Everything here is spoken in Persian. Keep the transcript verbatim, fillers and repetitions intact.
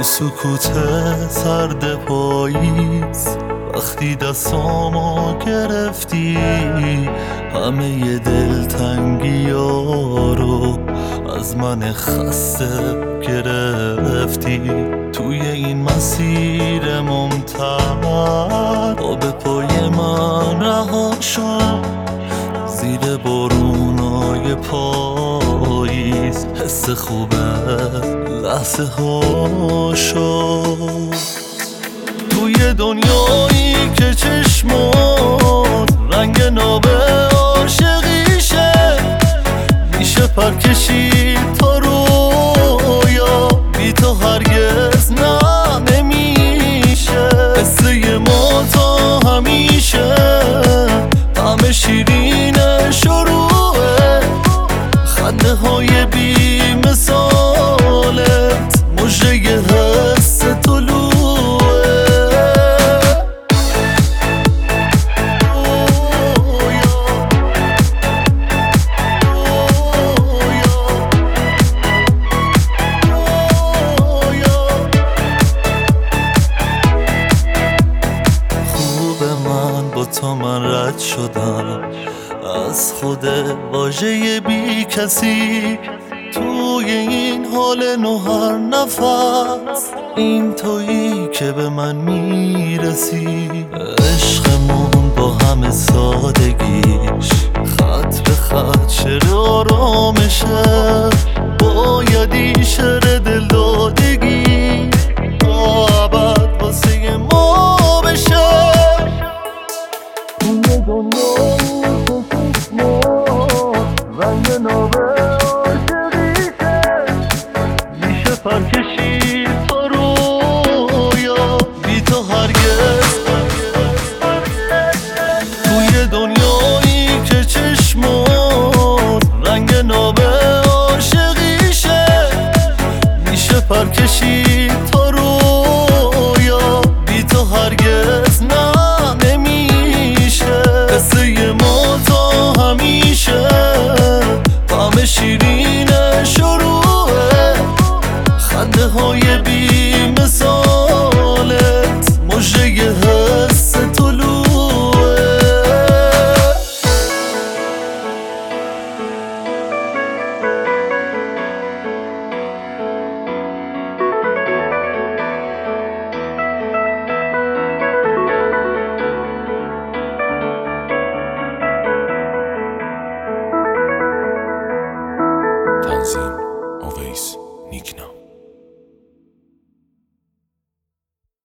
تو سکوت سرد پاییز وقتی دستامو گرفتی، همه ی دلتنگی ها رو از من خسته گرفتی. توی این مسیر ممتد با به پای من رها شد، زیر بارونای پاییز حس خوبه لحظه ها شد. توی دنیایی که چشمات رنگ ناب عاشقیشه، میشه پر کشید تا رویا، بی تو هرگز نه نمیشه. قصه ما تا همیشه طعم شیرین شروعه، خنده های بی مثالت مژه ی حس طلوعه. تا من رد شدم از خود واژه بی کسی، توی این حال نو هر نفس این تویی که به من میرسی. عشقمون با همه سادگیش خط به خط شعر آرامشه، بایدی شعر دلدادگی تا ابد واسه ما بشه. رنگ ناب عاشقیشه، میشه پر کشید تا رویا، بی تو هرگز. توی دنیایی که چشمات رنگ ناب عاشقیشه، میشه پر کشید تا رویا، بی تو هرگز نه نمیشه. قصه ما تا همیشه طعم شیرین شروعه، خنده های بی مثالت مژه ی حس طلوعه. تنظیم اویس نیکنا.